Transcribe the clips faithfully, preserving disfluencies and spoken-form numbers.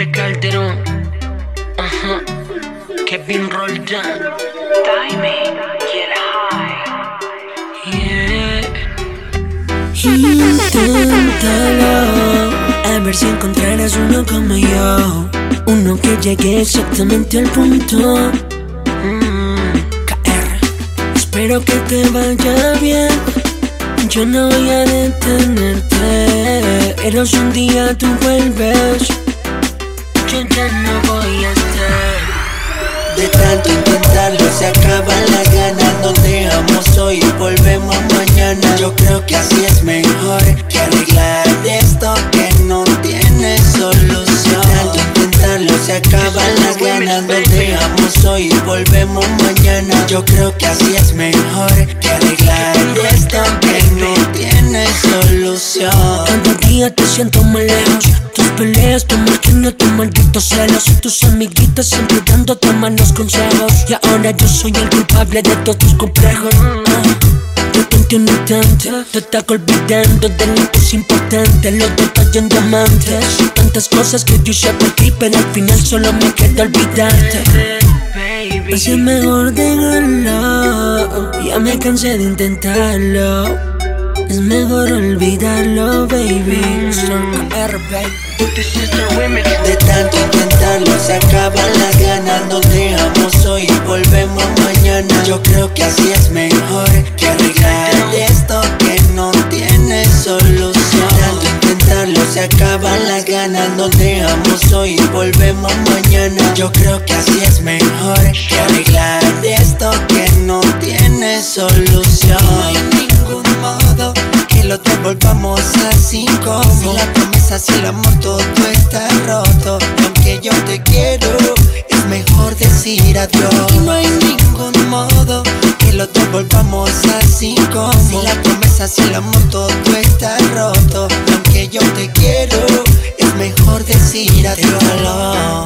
Chente Calderón, ajá, Kevin Roldán, Diamond, get high. yeah. Inténtalo, a ver si encontrarás uno como yo, uno que llegue exactamente al punto. mm, K R, espero que te vaya bien. Yo no voy a detenerte, pero si un día tú vuelves, yo ya no voy a estar. De tanto intentarlo se acaban las ganas. Nos dejamos hoy y volvemos mañana. Yo creo que así es mejor que arreglar esto que no tiene solución. De tanto intentarlo se acaban las ganas. Nos dejamos hoy y volvemos mañana. Yo creo que así es mejor que arreglar esto que no tiene solución. Cada día te siento más lejos. Tus peleas, tu máquina, tus malditos celos. Tus amiguitas siempre dándote malos consejos. Y ahora yo soy el culpable de todos tus complejos. uh, Yo te entiendo tanto, te estás olvidando de lo que es importante. Los detalles en diamantes, tantas cosas que yo hice por ti, pero al final solo me queda olvidarte. Así es mejor dejarlo, ya me cansé de intentarlo. Es mejor olvidarlo, baby. K R, baby. This is the remix. De tanto intentarlo se acaban las ganas. Nos dejamos hoy y volvemos mañana. Yo creo que así es mejor que arreglar esto que no tiene solución. De tanto intentarlo se acaban las ganas. Nos dejamos hoy y volvemos mañana. Yo creo que así es mejor que arreglar esto que no tiene solución. No hay ningún modo que lo devolvamos así como. Si la promesa, si el amor, todo está roto. Y aunque yo te quiero, es mejor decir adiós. Y no hay ningún modo que lo devolvamos así como. Si la promesa, si el amor, todo está roto. Y aunque yo te quiero, es mejor decir adiós.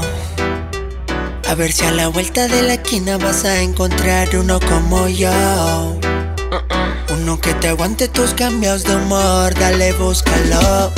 A ver si a la vuelta de la esquina vas a encontrar uno como yo. Uno que te aguante tus cambios de humor, dale, búscalo.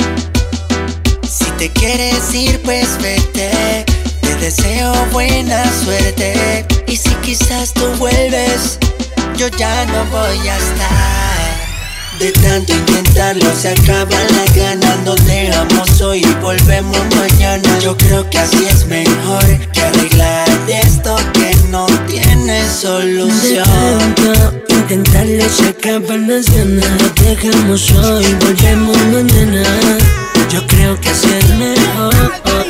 Si te quieres ir, pues vete. Te deseo buena suerte. Y si quizás tú vuelves, yo ya no voy a estar. De tanto intentarlo se acaban las ganas. Nos dejamos hoy y volvemos mañana. Yo creo que así es mejor que arreglar esto que no tiene solución. De tanto intentarlo se acaban las ganas. Lo dejamos hoy, volvemos mañana. Yo creo que así es mejor.